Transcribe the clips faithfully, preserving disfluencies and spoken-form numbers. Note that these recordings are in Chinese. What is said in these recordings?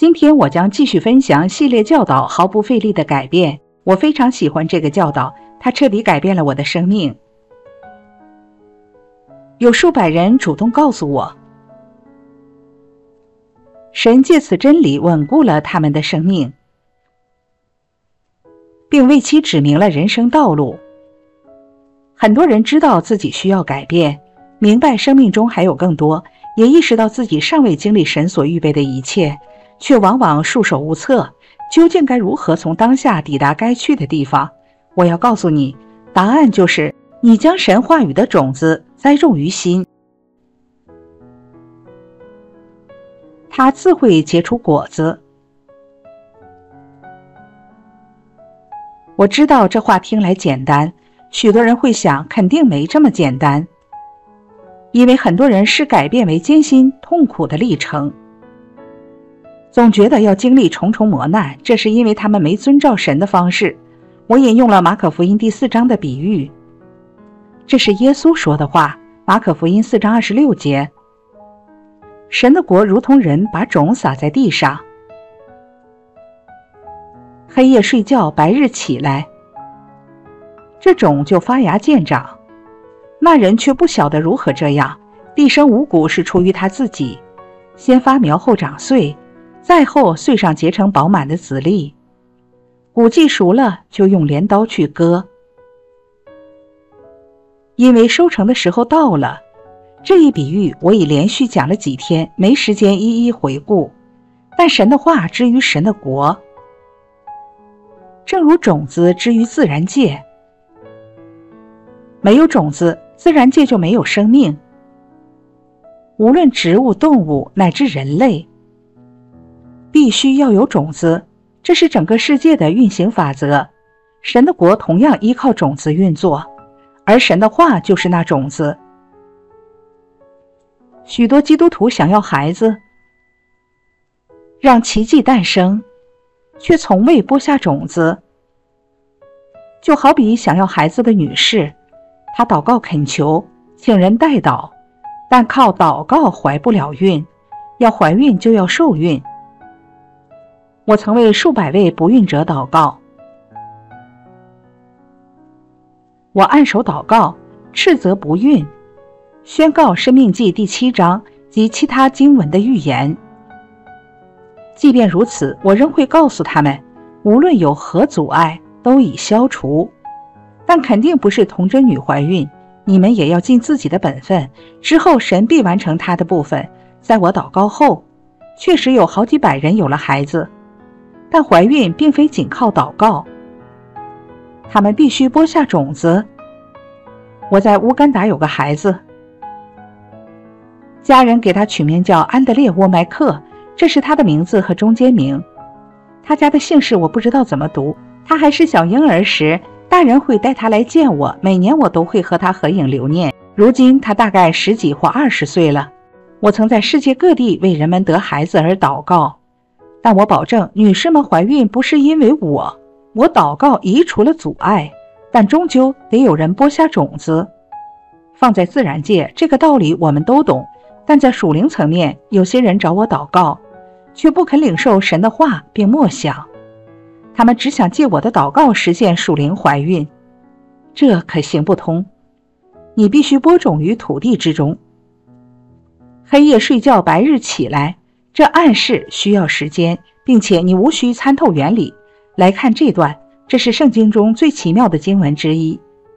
今天我将继续分享系列教导毫不费力的改变。我非常喜欢这个教导，它彻底改变了我的生命。有数百人主动告诉我，神借此真理稳固了他们的生命，并为其指明了人生道路。很多人知道自己需要改变，明白生命中还有更多，也意识到自己尚未经历神所预备的一切，却往往束手无策，究竟该如何从当下抵达该去的地方？我要告诉你，答案就是你将神话语的种子栽种于心，它自会结出果子。我知道这话听来简单，许多人会想肯定没这么简单，因为很多人视改变为艰辛痛苦的历程，总觉得要经历重重磨难，这是因为他们没遵照神的方式。我引用了马可福音第四章的比喻，这是耶稣说的话，马可福音四章二十六节，神的国如同人把种撒在地上，黑夜睡觉，白日起来，这种就发芽见长。那人却不晓得如何这样，地生五谷是出于他自己，先发苗后长穗，再后穗上结成饱满的籽粒，谷既熟了，就用镰刀去割，因为收成的时候到了。这一比喻我已连续讲了几天，没时间一一回顾，但神的话之于神的国，正如种子之于自然界，没有种子，自然界就没有生命。无论植物、动物乃至人类，必须要有种子，这是整个世界的运行法则。神的国同样依靠种子运作，而神的话就是那种子。许多基督徒想要孩子，让奇迹诞生，却从未播下种子。就好比想要孩子的女士，她祷告恳求，请人代祷，但靠祷告怀不了孕，要怀孕就要受孕。我曾为数百位不孕者祷告，我按手祷告，斥责不孕，宣告申命记第七章及其他经文的预言。即便如此，我仍会告诉他们，无论有何阻碍都已消除，但肯定不是童贞女怀孕，你们也要尽自己的本分，之后神必完成他的部分。在我祷告后，确实有好几百人有了孩子，但怀孕并非仅靠祷告，他们必须播下种子。我在乌干达有个孩子，家人给他取名叫安德烈沃麦克，这是他的名字和中间名。他家的姓氏我不知道怎么读。他还是小婴儿时，大人会带他来见我，每年我都会和他合影留念。如今他大概十几或二十岁了。我曾在世界各地为人们得孩子而祷告，但我保证女士们怀孕不是因为我，我祷告移除了阻碍，但终究得有人播下种子。放在自然界，这个道理我们都懂，但在属灵层面，有些人找我祷告，却不肯领受神的话并默想，他们只想借我的祷告实现属灵怀孕，这可行不通。你必须播种于土地之中。黑夜睡觉，白日起来，这暗示需要时间，并且你无需参透原理。来看这段，这是圣经中最奇妙的经文之一。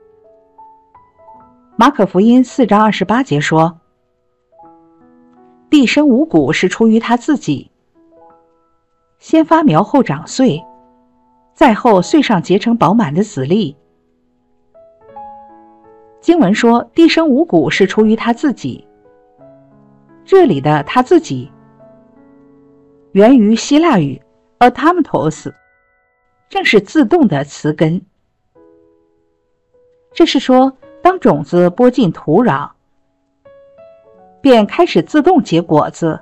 马可福音四章二十八节说，地生五谷是出于他自己，先发苗后长穗，再后穗上结成饱满的籽粒。经文说地生五谷是出于他自己，这里的他自己源于希腊语 automtos， 正是自动的词根。这是说，当种子播进土壤，便开始自动结果子。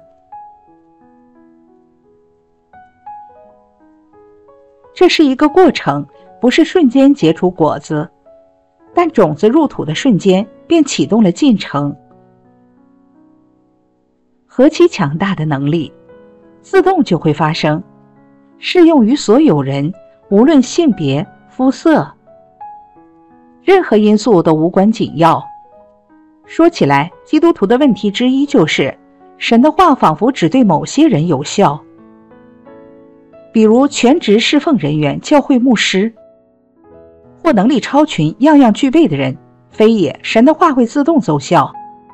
这是一个过程，不是瞬间结出果子，但种子入土的瞬间便启动了进程。何其强大的能力！ 自动就会发生，适用于所有人，无论性别、肤色，任何因素都无关紧要。说起来，基督徒的问题之一就是，神的话仿佛只对某些人有效，比如全职侍奉人员、教会牧师，或能力超群、样样具备的人，非也，神的话会自动奏效。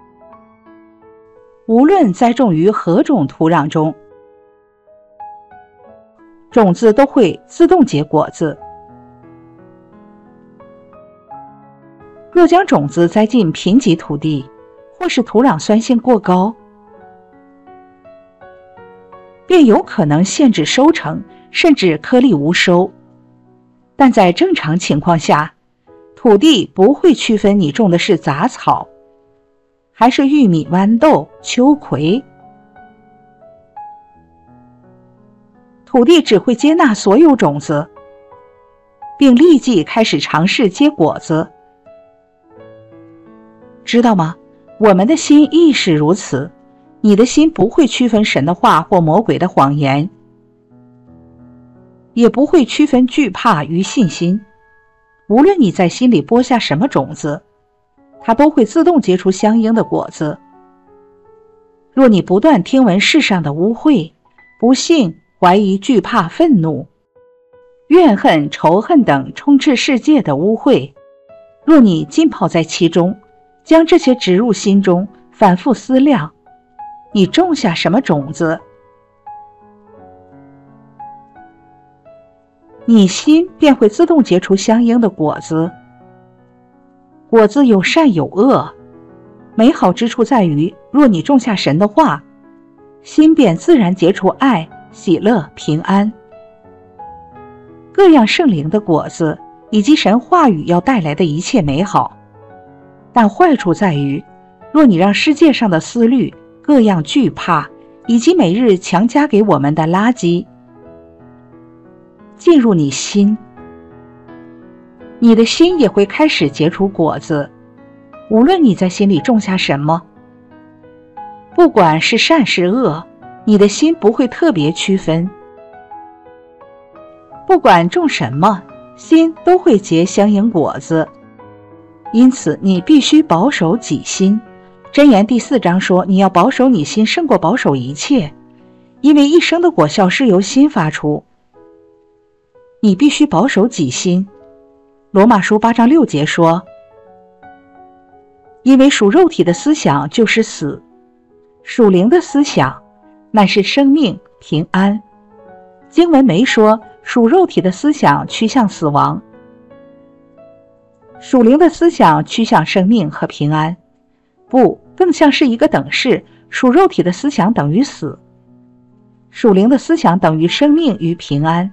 无论栽种于何种土壤中，种子都会自动结果子。若将种子栽进贫瘠土地，或是土壤酸性过高，便有可能限制收成，甚至颗粒无收。但在正常情况下，土地不会区分你种的是杂草，还是玉米、豌豆、秋葵。土地只会接纳所有种子，并立即开始尝试结果子。知道吗？我们的心亦是如此。你的心不会区分神的话或魔鬼的谎言，也不会区分惧怕与信心。无论你在心里播下什么种子，它都会自动结出相应的果子。若你不断听闻世上的污秽、不幸、怀疑、惧怕、愤怒、怨恨、仇恨等充斥世界的污秽，若你浸泡在其中，将这些植入心中，反复思量，你种下什么种子，你心便会自动结出相应的果子。果子有善有恶，美好之处在于，若你种下神的话，心便自然结出爱、喜乐、平安，各样圣灵的果子，以及神话语要带来的一切美好。但坏处在于，若你让世界上的思虑、各样惧怕，以及每日强加给我们的垃圾进入你心，你的心也会开始结出果子。无论你在心里种下什么，不管是善是恶，你的心不会特别区分。不管种什么，心都会结相应果子。因此你必须保守己心。箴言第四章说，你要保守你心胜过保守一切，因为一生的果效是由心发出。你必须保守己心。罗马书八章六节说，因为属肉体的思想就是死，属灵的思想乃是生命平安。经文没说属肉体的思想趋向死亡，属灵的思想趋向生命和平安，不，更像是一个等式，属肉体的思想等于死，属灵的思想等于生命与平安。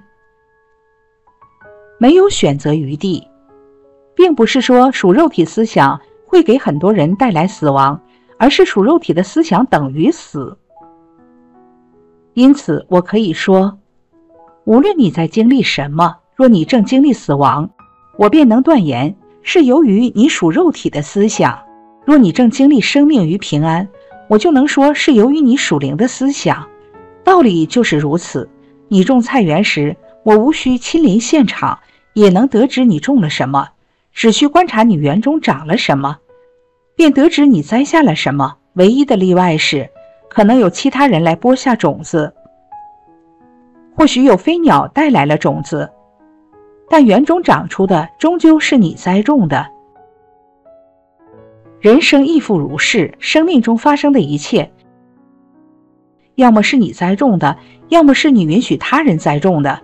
没有选择余地，并不是说属肉体思想会给很多人带来死亡，而是属肉体的思想等于死。因此我可以说，无论你在经历什么，若你正经历死亡，我便能断言是由于你属肉体的思想；若你正经历生命与平安，我就能说是由于你属灵的思想。道理就是如此。你种菜园时，我无需亲临现场，也能得知你种了什么，只需观察你园中长了什么，便得知你栽下了什么。唯一的例外是，可能有其他人来播下种子，或许有飞鸟带来了种子，但园中长出的终究是你栽种的。人生亦复如是，生命中发生的一切，要么是你栽种的，要么是你允许他人栽种的。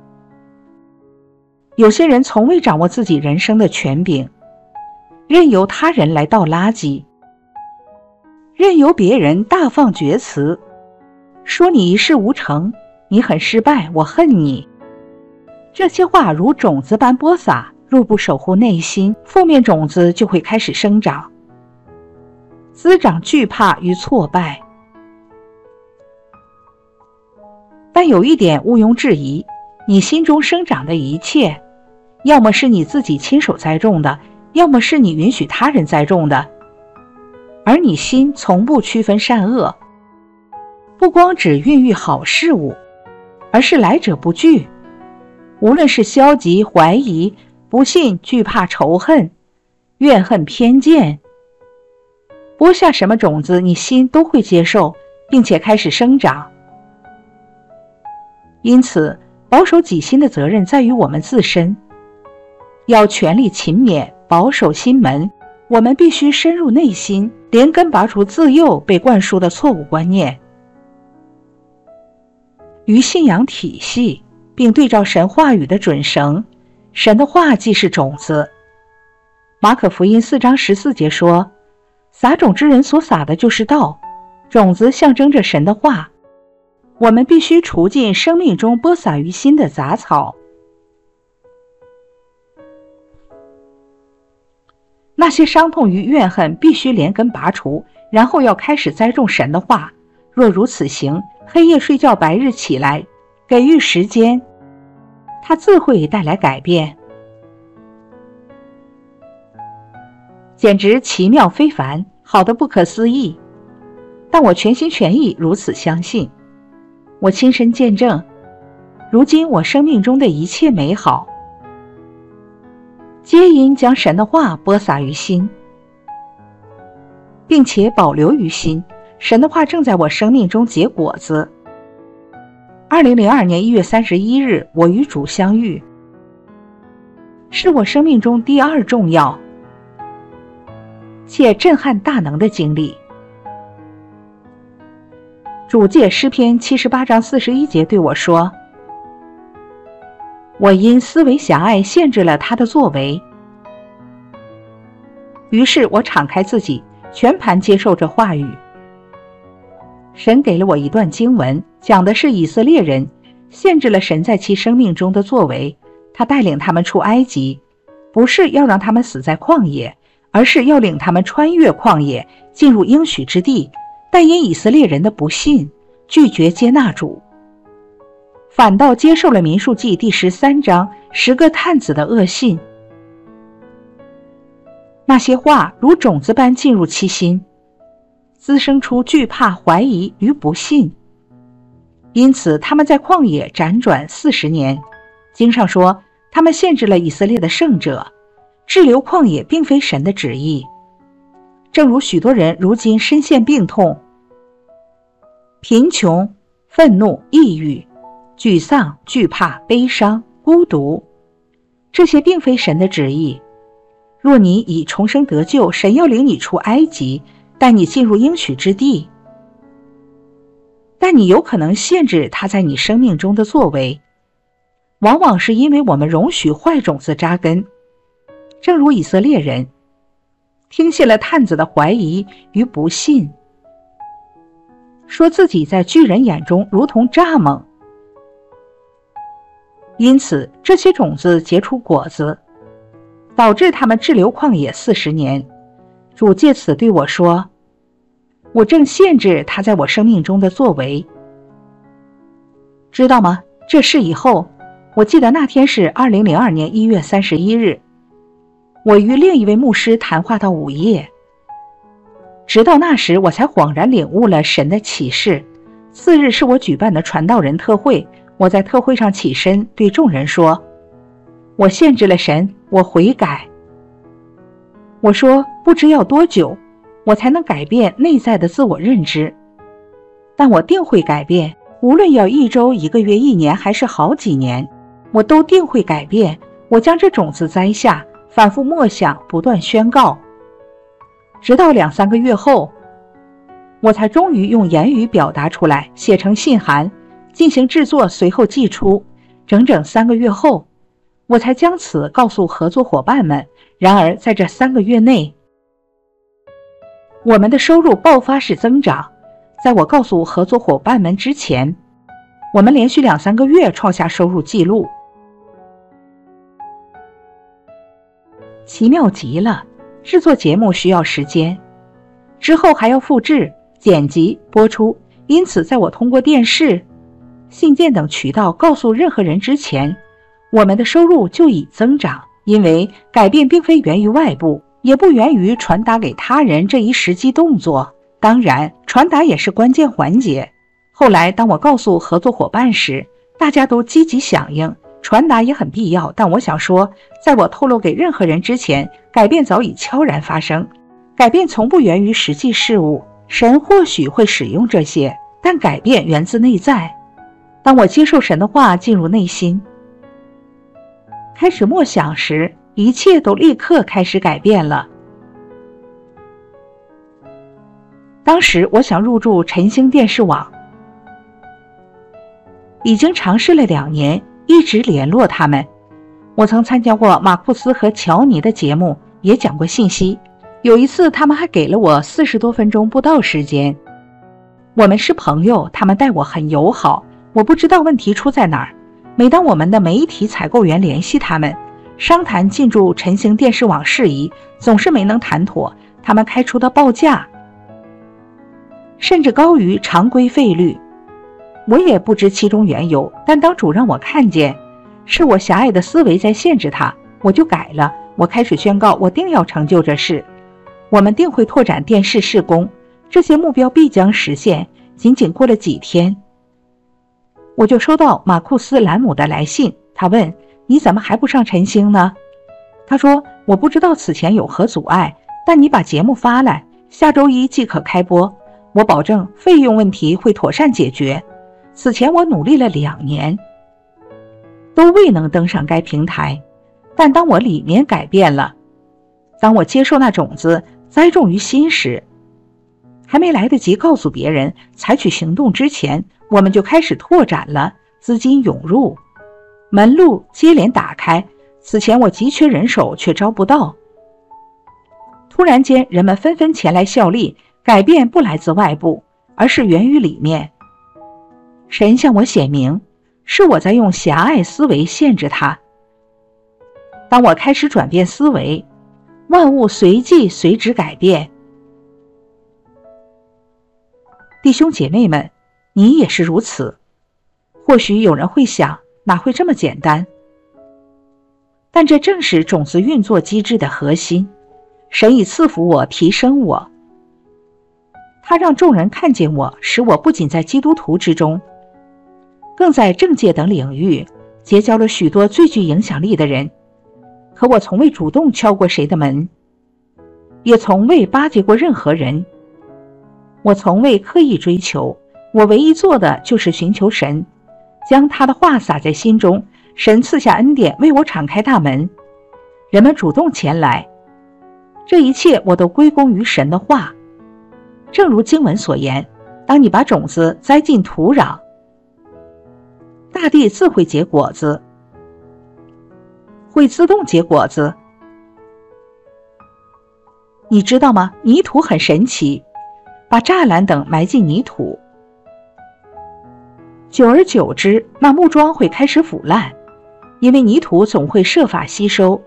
有些人从未掌握自己人生的权柄，任由他人来倒垃圾，任由别人大放厥词，说你一事无成，你很失败，我恨你。这些话如种子般播撒，若不守护内心，负面种子就会开始生长，滋长惧怕与挫败。但有一点毋庸置疑，你心中生长的一切，要么是你自己亲手栽种的，要么是你允许他人栽种的。而你心从不区分善恶， 不光只孕育好事物，而是来者不拒。无论是消极、怀疑、不信、惧怕、仇恨、怨恨、偏见，播下什么种子，你心都会接受，并且开始生长。因此，保守己心的责任在于我们自身，要全力勤勉，保守心门。我们必须深入内心，连根拔除自幼被灌输的错误观念，于信仰体系，并对照神话语的准绳。神的话既是种子。马可福音四章十四节说，撒种之人所撒的就是道，种子象征着神的话。我们必须除尽生命中播撒于心的杂草，那些伤痛与怨恨必须连根拔除，然后要开始栽种神的话。若如此行，黑夜睡觉，白日起来，给予时间，它自会带来改变。简直奇妙非凡，好得不可思议。但我全心全意如此相信。我亲身见证，如今我生命中的一切美好，皆因将神的话播撒于心，并且保留于心。神的话正在我生命中结果子。二零零二年一月三十一日，我与主相遇，是我生命中第二重要且震撼大能的经历。主借诗篇七十八章四十一节对我说，我因思维狭隘限制了他的作为。于是我敞开自己，全盘接受这话语。神给了我一段经文，讲的是以色列人限制了神在其生命中的作为。他带领他们出埃及，不是要让他们死在旷野，而是要领他们穿越旷野，进入应许之地。但因以色列人的不信，拒绝接纳主，反倒接受了民数记第十三章十个探子的恶信。那些话如种子般进入其心，滋生出惧怕、怀疑与不信。因此他们在旷野辗转四十年。经上说，他们限制了以色列的圣者，滞留旷野并非神的旨意。正如许多人如今深陷病痛、贫穷、愤怒、抑郁、沮丧、惧怕、悲伤、孤独，这些并非神的旨意。若你已重生得救，神要领你出埃及，带你进入应许之地，但你有可能限制他在你生命中的作为，往往是因为我们容许坏种子扎根。正如以色列人听信了探子的怀疑与不信，说自己在巨人眼中如同蚱蜢，因此这些种子结出果子，导致他们滞留旷野四十年。主借此对我说，我正限制他在我生命中的作为。知道吗？这事以后，我记得那天是二零零二年一月三十一日，我与另一位牧师谈话到午夜，直到那时我才恍然领悟了神的启示。次日是我举办的传道人特会，我在特会上起身对众人说，我限制了神，我悔改。我说不知要多久我才能改变内在的自我认知，但我定会改变，无论要一周、一个月、一年还是好几年，我都定会改变。我将这种子栽下，反复默想，不断宣告，直到两三个月后，我才终于用言语表达出来，写成信函进行制作，随后寄出。整整三个月后，我才将此告诉合作伙伴们。然而在这三个月内，我们的收入爆发式增长。在我告诉合作伙伴们之前，我们连续两三个月创下收入记录，奇妙极了。制作节目需要时间，之后还要复制、剪辑、播出，因此在我通过电视、信件等渠道告诉任何人之前，我们的收入就已增长。因为改变并非源于外部，也不源于传达给他人这一实际动作，当然传达也是关键环节。 后来当我告诉合作伙伴时，大家都积极响应，传达也很必要。但我想说，在我透露给任何人之前，改变早已悄然发生。改变从不源于实际事物，神或许会使用这些，但改变源自内在。当我接受神的话进入内心，开始默想时，一切都立刻开始改变了。当时我想入驻晨星电视网，已经尝试了两年，一直联络他们。我曾参加过马库斯和乔尼的节目，也讲过信息。有一次他们还给了我四十多分钟不到时间。我们是朋友，他们待我很友好。我不知道问题出在哪儿。每当我们的媒体采购员联系他们商谈进驻晨星电视网事宜，总是没能谈妥。他们开出的报价甚至高于常规费率。我也不知其中缘由，但当主让我看见是我狭隘的思维在限制他，我就改了。我开始宣告，我定要成就这事，我们定会拓展电视事工，这些目标必将实现。仅仅过了几天，我就收到马库斯·兰姆的来信，他问：你怎么还不上晨星呢？他说：我不知道此前有何阻碍，但你把节目发来，下周一即可开播，我保证费用问题会妥善解决。此前我努力了两年，都未能登上该平台，但当我里面改变了，当我接受那种子栽种于心时，还没来得及告诉别人采取行动之前，我们就开始拓展了，资金涌入，门路接连打开。此前我急缺人手却招不到，突然间人们纷纷前来效力。改变不来自外部，而是源于里面。神向我显明，是我在用狭隘思维限制它。当我开始转变思维，万物随即随之改变。弟兄姐妹们，你也是如此。或许有人会想，哪会这么简单？但这正是种子运作机制的核心。神已赐福我，提升我。他让众人看见我，使我不仅在基督徒之中，更在政界等领域结交了许多最具影响力的人。可我从未主动敲过谁的门，也从未巴结过任何人。我从未刻意追求，我唯一做的就是寻求神，将他的话撒在心中。神赐下恩典，为我敞开大门，人们主动前来。这一切我都归功于神的话。正如经文所言，当你把种子栽进土壤，大地自会结果子，会自动结果子。你知道吗？泥土很神奇，把栅栏等埋进泥土，久而久之，那木桩会开始腐烂，因为泥土总会设法吸收。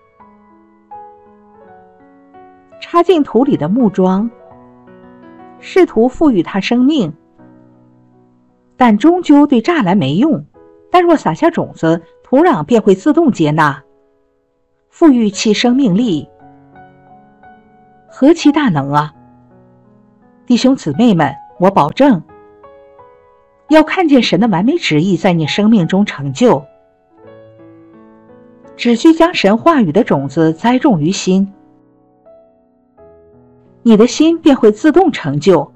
插进土里的木桩试图赋予它生命，但终究对栅栏没用。但若撒下种子，土壤便会自动接纳，赋予其生命力。何其大能啊！弟兄姊妹们，我保证，要看见神的完美旨意在你生命中成就，只需将神话语的种子栽种于心，你的心便会自动成就。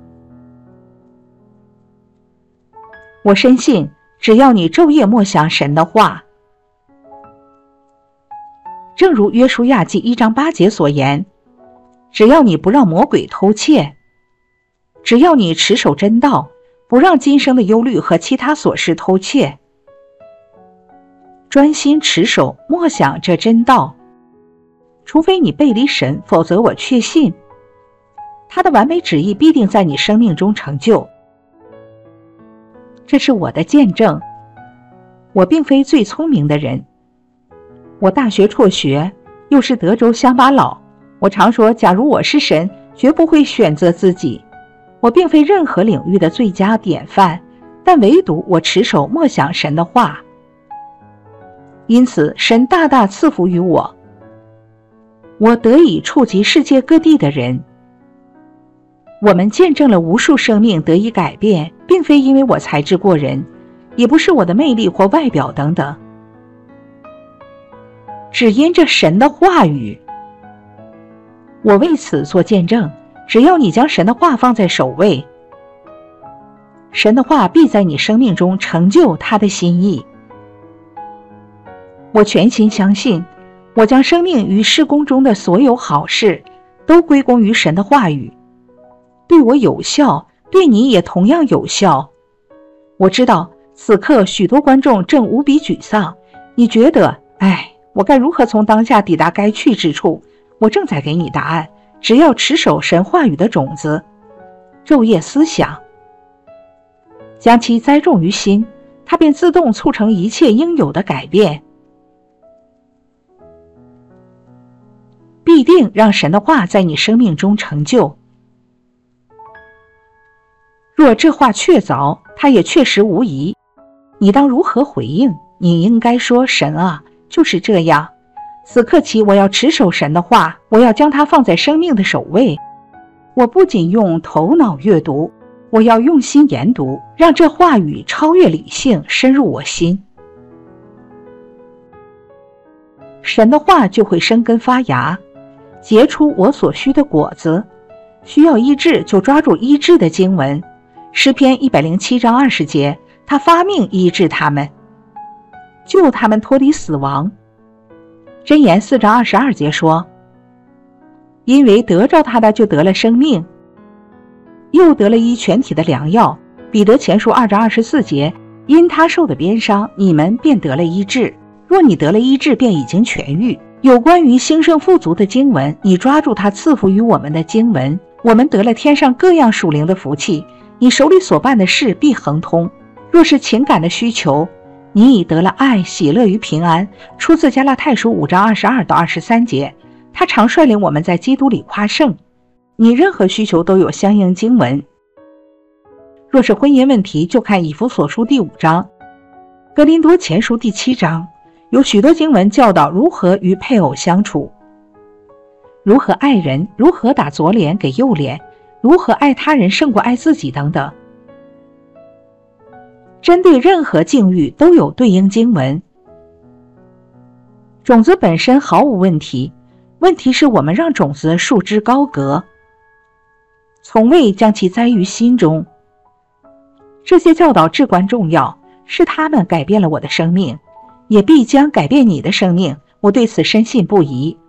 我深信，只要你昼夜默想神的话，正如约书亚记一章八节所言，只要你不让魔鬼偷窃，只要你持守真道，不让今生的忧虑和其他琐事偷窃，专心持守默想这真道，除非你背离神，否则我确信他的完美旨意必定在你生命中成就。这是我的见证。我并非最聪明的人，我大学辍学，又是德州乡巴佬。我常说，假如我是神，绝不会选择自己。我并非任何领域的最佳典范，但唯独我持守默想神的话。因此，神大大赐福于我，我得以触及世界各地的人。 我们见证了无数生命得以改变，并非因为我才智过人，也不是我的魅力或外表等等，只因这神的话语。我为此做见证，只要你将神的话放在首位，神的话必在你生命中成就他的心意。我全心相信，我将生命与事工中的所有好事都归功于神的话语，对我有效，对你也同样有效。我知道此刻许多观众正无比沮丧，你觉得，哎，我该如何从当下抵达该去之处？我正在给你答案，只要持守神话语的种子，昼夜思想，将其栽种于心，它便自动促成一切应有的改变，必定让神的话在你生命中成就。若这话确凿，它也确实无疑，你当如何回应？你应该说，神啊，就是这样。此刻起，我要持守神的话，我要将它放在生命的首位。我不仅用头脑阅读，我要用心研读，让这话语超越理性，深入我心。神的话就会生根发芽，结出我所需的果子。需要医治，就抓住医治的经文。诗篇一百零七章二十节，他发命医治他们，救他们脱离死亡。箴言四章二十二节说，因为得着他的就得了生命，又得了医全体的良药。彼得前书二章二十四节，因他受的鞭伤，你们便得了医治。若你得了医治，便已经痊愈。有关于兴盛富足的经文，你抓住他赐福于我们的经文，我们得了天上各样属灵的福气，你手里所办的事必亨通。若是情感的需求，你已得了爱、喜乐与平安，出自加拉太书五章二十二到二十三节。他常率领我们在基督里夸胜。你任何需求都有相应经文。若是婚姻问题，就看以弗所书第五章、哥林多前书第七章，有许多经文教导如何与配偶相处，如何爱人，如何打左脸给右脸，如何爱他人胜过爱自己等等。针对任何境遇都有对应经文。种子本身毫无问题，问题是我们让种子束之高阁，从未将其栽于心中。这些教导至关重要，是他们改变了我的生命，也必将改变你的生命，我对此深信不疑。